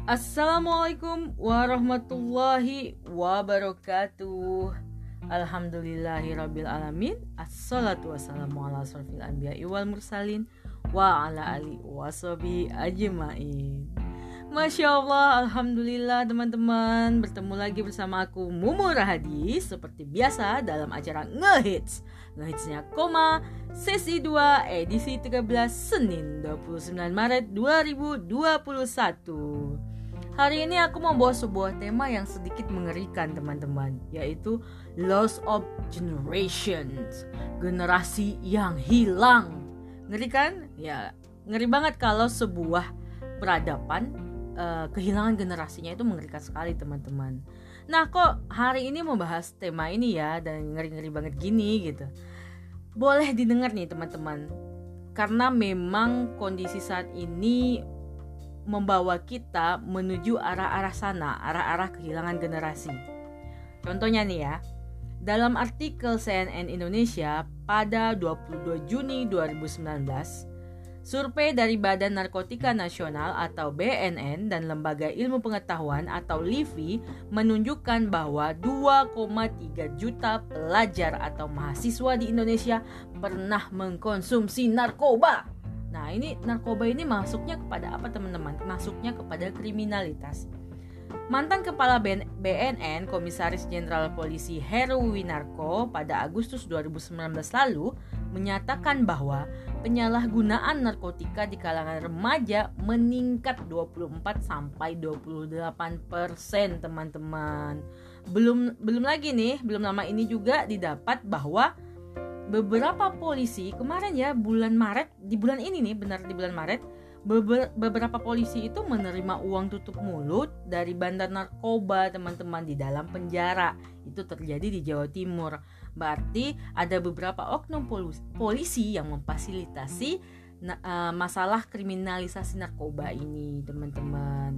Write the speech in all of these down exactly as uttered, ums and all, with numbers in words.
Assalamualaikum warahmatullahi wabarakatuh. Alhamdulillahirabbil alamin. Assalatu wassalamu ala asrofil anbiya'i wal mursalin wa ala ali washabi ajmain. Masya Allah, alhamdulillah teman-teman, bertemu lagi bersama aku Mumu Rahadi seperti biasa dalam acara Ngehits. Ngehitsnya koma sesi dua edisi tiga belas Senin dua puluh sembilan Maret dua ribu dua puluh satu. Hari ini aku mau bawa sebuah tema yang sedikit mengerikan teman-teman, yaitu loss of generations, generasi yang hilang. Ngeri kan? Ya, ngeri banget kalau sebuah peradaban uh, kehilangan generasinya, itu mengerikan sekali teman-teman. Nah, kok hari ini mau bahas tema ini ya, dan ngeri-ngeri banget gini gitu. Boleh didengar nih teman-teman, karena memang kondisi saat ini membawa kita menuju arah-arah sana, arah-arah kehilangan generasi. Contohnya nih ya, dalam artikel C N N Indonesia pada dua puluh dua Juni dua ribu sembilan belas, survei dari Badan Narkotika Nasional atau B N N dan Lembaga Ilmu Pengetahuan atau LIVI menunjukkan bahwa dua koma tiga juta pelajar atau mahasiswa di Indonesia pernah mengkonsumsi narkoba. Nah, ini narkoba ini masuknya kepada apa teman-teman? Masuknya kepada kriminalitas. Mantan Kepala B N N, Komisaris Jenderal Polisi Heru Winarko pada Agustus dua ribu sembilan belas lalu menyatakan bahwa penyalahgunaan narkotika di kalangan remaja meningkat dua puluh empat sampai dua puluh delapan persen teman-teman. Belum belum lagi nih, belum lama ini juga didapat bahwa beberapa polisi kemarin ya bulan Maret, di bulan ini nih benar di bulan Maret, beber, beberapa polisi itu menerima uang tutup mulut dari bandar narkoba teman-teman di dalam penjara. Itu terjadi di Jawa Timur. Berarti ada beberapa oknum polisi yang memfasilitasi na, uh, masalah kriminalisasi narkoba ini teman-teman.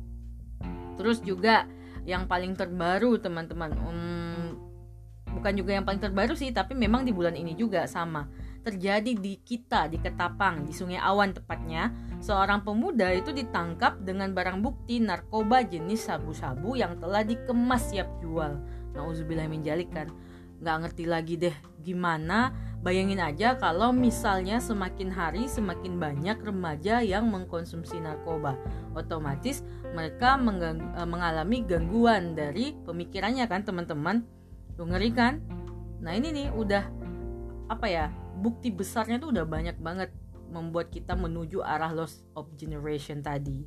Terus juga yang paling terbaru teman-teman, um, bukan juga yang paling terbaru sih, tapi memang di bulan ini juga sama terjadi di kita, di Ketapang, di Sungai Awan tepatnya. Seorang pemuda itu ditangkap dengan barang bukti narkoba jenis sabu-sabu yang telah dikemas siap jual. Nauzubillah min dzalik kan. Nggak ngerti lagi deh gimana. Bayangin aja kalau misalnya semakin hari semakin banyak remaja yang mengkonsumsi narkoba, otomatis mereka menggang- mengalami gangguan dari pemikirannya kan teman-teman. Tuh, ngeri kan? Nah ini nih udah apa ya, bukti besarnya tuh udah banyak banget membuat kita menuju arah loss of generation tadi.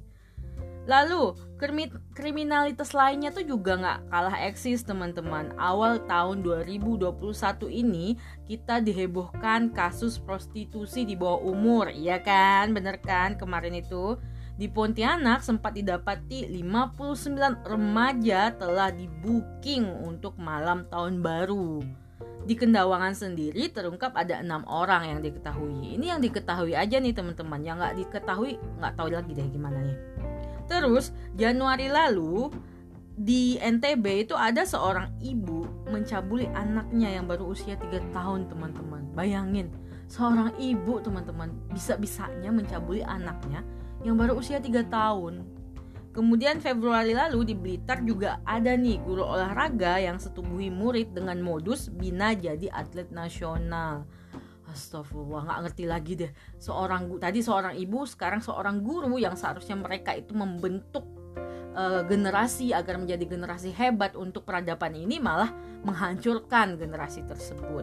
Lalu krimi- kriminalitas lainnya tuh juga gak kalah eksis teman-teman. Awal tahun dua ribu dua puluh satu ini kita dihebohkan kasus prostitusi di bawah umur. Iya kan? Bener kan kemarin itu? Di Pontianak sempat didapati lima puluh sembilan remaja telah di-booking untuk malam tahun baru. Di Kendawangan sendiri terungkap ada enam orang yang diketahui. Ini yang diketahui aja nih teman-teman. Yang gak diketahui gak tahu lagi deh gimana nih. Terus Januari lalu di N T B itu ada seorang ibu mencabuli anaknya yang baru usia tiga tahun teman-teman. Bayangin, seorang ibu teman-teman bisa-bisanya mencabuli anaknya yang baru usia tiga tahun. Kemudian Februari lalu di Blitar juga ada nih guru olahraga yang setubuhi murid dengan modus bina jadi atlet nasional. Astagfirullah, gak ngerti lagi deh. Seorang tadi seorang ibu, sekarang seorang guru yang seharusnya mereka itu membentuk uh, generasi agar menjadi generasi hebat untuk peradaban ini, malah menghancurkan generasi tersebut.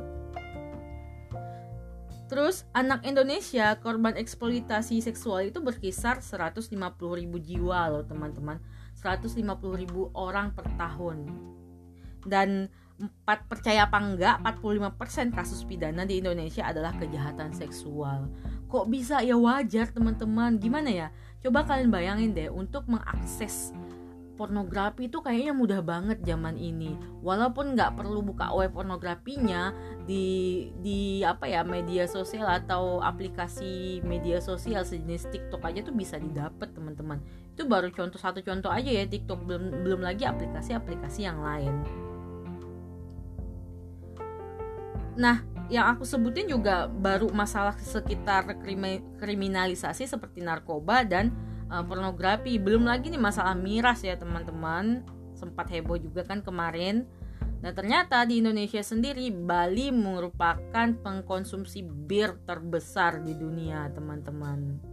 Terus anak Indonesia korban eksploitasi seksual itu berkisar seratus lima puluh ribu jiwa loh teman-teman, seratus lima puluh ribu orang per tahun. Dan empat percaya apa enggak, empat puluh lima persen kasus pidana di Indonesia adalah kejahatan seksual. Kok bisa ya? Wajar teman-teman. Gimana ya? Coba kalian bayangin deh, untuk mengakses pornografi itu kayaknya mudah banget zaman ini. Walaupun nggak perlu buka web pornografinya di di apa ya, media sosial atau aplikasi media sosial sejenis TikTok aja tuh bisa didapat teman-teman. Itu baru contoh satu contoh aja ya TikTok, belum belum lagi aplikasi-aplikasi yang lain. Nah, yang aku sebutin juga baru masalah sekitar krimi, kriminalisasi seperti narkoba dan uh, pornografi. Belum lagi nih masalah miras ya teman-teman, sempat heboh juga kan kemarin. Nah ternyata di Indonesia sendiri Bali merupakan pengkonsumsi bir terbesar di dunia teman-teman.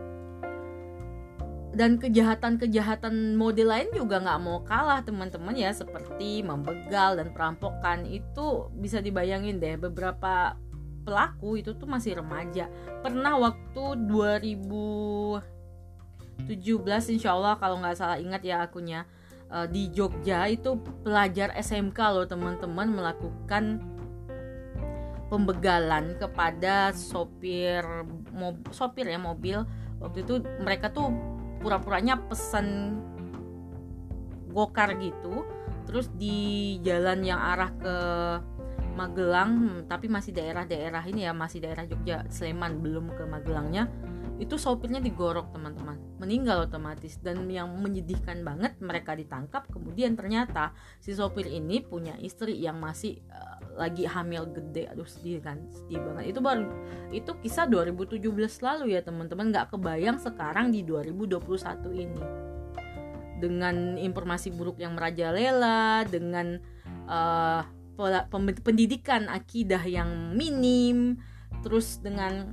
Dan kejahatan-kejahatan model lain juga nggak mau kalah teman-teman ya, seperti membegal dan perampokan. Itu bisa dibayangin deh, beberapa pelaku itu tuh masih remaja. Pernah waktu dua ribu tujuh belas insya Allah kalau nggak salah ingat ya akunnya, di Jogja itu pelajar S M K loh teman-teman melakukan pembegalan kepada sopir mob, sopir ya mobil. Waktu itu mereka tuh pura-puranya pesan gokar gitu, terus di jalan yang arah ke Magelang, hmm, tapi masih daerah-daerah ini ya, masih daerah Jogja, Sleman, belum ke Magelangnya, itu sopirnya digorok teman-teman, meninggal otomatis. Dan yang menyedihkan banget, mereka ditangkap, kemudian ternyata si sopir ini punya istri yang masih uh, lagi hamil gede. Aduh sedih kan, sedih banget. Itu baru, itu kisah dua ribu tujuh belas lalu ya teman-teman, nggak kebayang sekarang di dua ribu dua puluh satu ini. Dengan informasi buruk yang merajalela, dengan uh, pendidikan akidah yang minim, terus dengan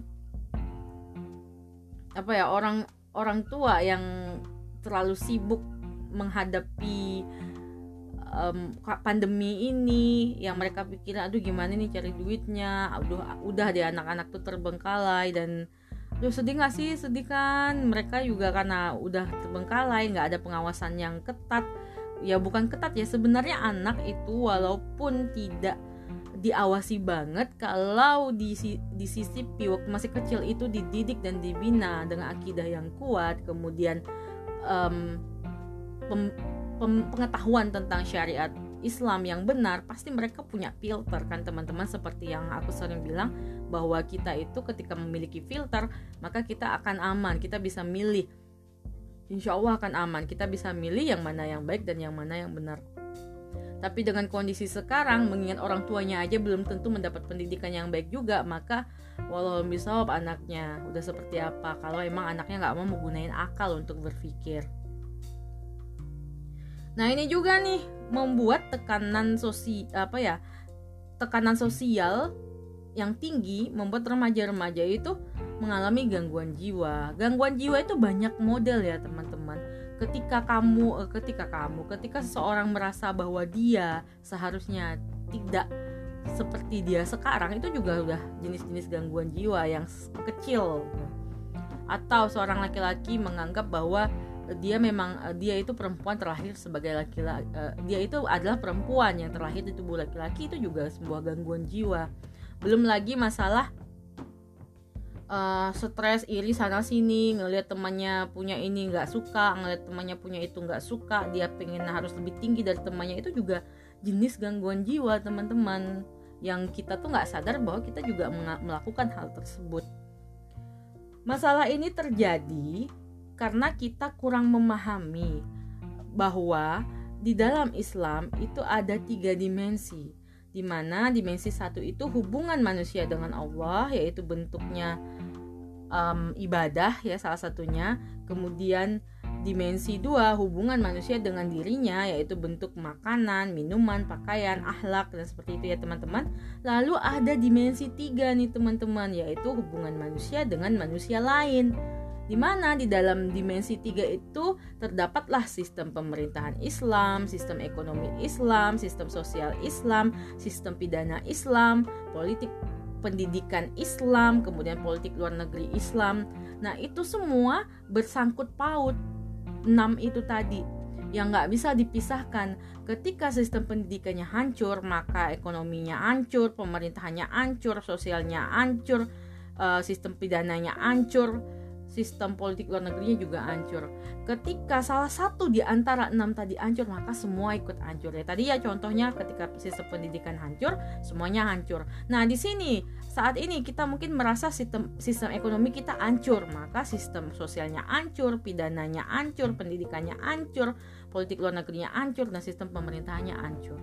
apa ya, orang orang tua yang terlalu sibuk menghadapi um, pandemi ini, yang mereka pikir aduh gimana nih cari duitnya, udah udah deh anak-anak tuh terbengkalai. Dan aduh sedih nggak sih, sedih kan, mereka juga karena udah terbengkalai, nggak ada pengawasan yang ketat. Ya bukan ketat ya, sebenarnya anak itu walaupun tidak diawasi banget, kalau disisipi waktu masih kecil itu dididik dan dibina dengan akidah yang kuat, kemudian um, pem, pem, pengetahuan tentang syariat Islam yang benar, pasti mereka punya filter kan teman-teman. Seperti yang aku sering bilang, bahwa kita itu ketika memiliki filter, maka kita akan aman, kita bisa milih, insya Allah akan aman, kita bisa milih yang mana yang baik dan yang mana yang benar. Tapi dengan kondisi sekarang, mengingat orang tuanya aja belum tentu mendapat pendidikan yang baik juga, maka walau misal anaknya udah seperti apa, kalau emang anaknya nggak mau menggunakan akal untuk berpikir. Nah ini juga nih membuat tekanan sosial apa ya, tekanan sosial yang tinggi membuat remaja-remaja itu mengalami gangguan jiwa. Gangguan jiwa itu banyak model ya teman-teman. Ketika kamu, ketika kamu, ketika seseorang merasa bahwa dia seharusnya tidak seperti dia sekarang, itu juga udah jenis-jenis gangguan jiwa yang kecil. Atau seorang laki-laki menganggap bahwa dia memang dia itu perempuan terlahir sebagai laki-laki, dia itu adalah perempuan yang terlahir di tubuh laki-laki, itu juga sebuah gangguan jiwa. Belum lagi masalah Uh, stres, iri sana sini, ngelihat temannya punya ini nggak suka, ngelihat temannya punya itu nggak suka, dia pengen harus lebih tinggi dari temannya, itu juga jenis gangguan jiwa teman-teman, yang kita tuh nggak sadar bahwa kita juga melakukan hal tersebut. Masalah ini terjadi karena kita kurang memahami bahwa di dalam Islam itu ada tiga dimensi, di mana dimensi satu itu hubungan manusia dengan Allah, yaitu bentuknya um, ibadah ya salah satunya. Kemudian dimensi dua hubungan manusia dengan dirinya, yaitu bentuk makanan, minuman, pakaian, akhlak dan seperti itu ya teman-teman. Lalu ada dimensi tiga nih teman-teman, yaitu hubungan manusia dengan manusia lain, di mana di dalam dimensi tiga itu terdapatlah sistem pemerintahan Islam, sistem ekonomi Islam, sistem sosial Islam, sistem pidana Islam, politik pendidikan Islam, kemudian politik luar negeri Islam. Nah itu semua bersangkut paut, enam itu tadi, yang gak bisa dipisahkan. Ketika sistem pendidikannya hancur, maka ekonominya hancur, pemerintahannya hancur, sosialnya hancur, sistem pidananya hancur, sistem politik luar negerinya juga hancur. Ketika salah satu di antara enam tadi hancur, maka semua ikut hancur ya. Tadi ya contohnya ketika sistem pendidikan hancur, semuanya hancur. Nah di sini saat ini kita mungkin merasa sistem sistem ekonomi kita hancur, maka sistem sosialnya hancur, pidananya hancur, pendidikannya hancur, politik luar negerinya hancur, dan sistem pemerintahannya hancur.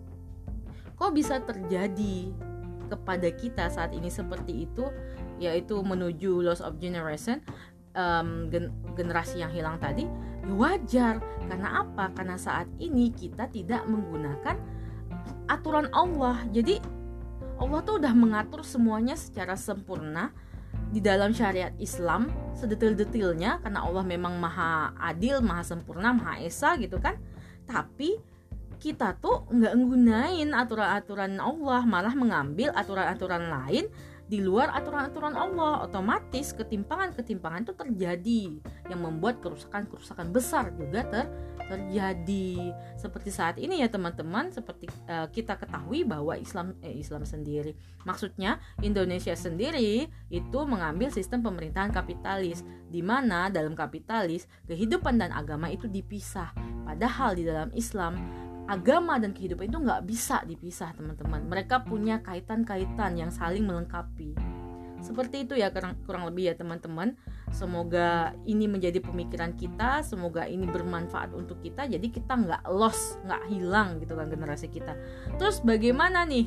Kok bisa terjadi kepada kita saat ini seperti itu, yaitu menuju loss of generation? um, gen- generasi yang hilang tadi, ya wajar. Karena apa? Karena saat ini kita tidak menggunakan aturan Allah. Jadi Allah tuh udah mengatur semuanya secara sempurna di dalam syariat Islam sedetil-detilnya, karena Allah memang maha adil, maha sempurna, maha esa gitu kan. Tapi kita tuh nggak nggunain aturan-aturan Allah, malah mengambil aturan-aturan lain di luar aturan-aturan Allah. Otomatis ketimpangan-ketimpangan itu terjadi yang membuat kerusakan-kerusakan besar juga ter terjadi. Seperti saat ini ya teman-teman, seperti uh, kita ketahui bahwa Islam eh, Islam sendiri, maksudnya Indonesia sendiri itu mengambil sistem pemerintahan kapitalis, di mana dalam kapitalis kehidupan dan agama itu dipisah. Padahal di dalam Islam agama dan kehidupan itu nggak bisa dipisah teman-teman. Mereka punya kaitan-kaitan yang saling melengkapi. Seperti itu ya kurang, kurang lebih ya teman-teman. Semoga ini menjadi pemikiran kita, semoga ini bermanfaat untuk kita, jadi kita nggak lost, nggak hilang gitu kan generasi kita. Terus bagaimana nih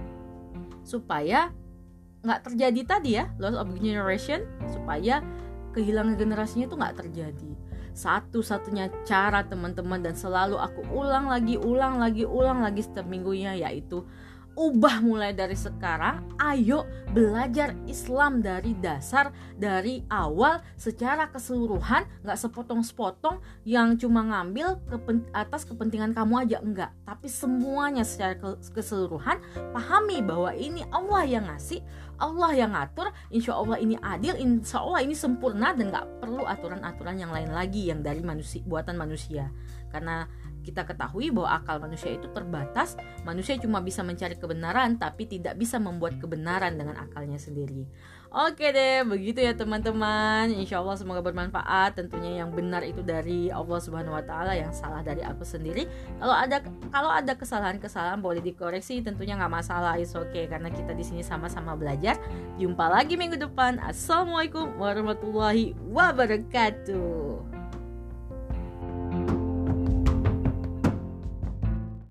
supaya nggak terjadi tadi ya loss of generation, supaya kehilangan generasinya itu nggak terjadi? Satu-satunya cara teman-teman, dan selalu aku ulang lagi, ulang lagi, ulang lagi setiap minggunya, yaitu ubah mulai dari sekarang. Ayo belajar Islam dari dasar, dari awal secara keseluruhan, gak sepotong-sepotong yang cuma ngambil kepen- atas kepentingan kamu aja, enggak, tapi semuanya secara keseluruhan. Pahami bahwa ini Allah yang ngasih, Allah yang ngatur, insya Allah ini adil, insya Allah ini sempurna, dan gak perlu aturan-aturan yang lain lagi yang dari manusia, buatan manusia. Karena kita ketahui bahwa akal manusia itu terbatas. Manusia cuma bisa mencari kebenaran, tapi tidak bisa membuat kebenaran dengan akalnya sendiri. Oke deh, begitu ya teman-teman. Insya Allah semoga bermanfaat. Tentunya yang benar itu dari Allah Subhanahu Wa Taala, yang salah dari aku sendiri. Kalau ada kalau ada kesalahan-kesalahan boleh dikoreksi, tentunya nggak masalah, is oke, okay, karena kita di sini sama-sama belajar. Jumpa lagi minggu depan. Assalamualaikum warahmatullahi wabarakatuh.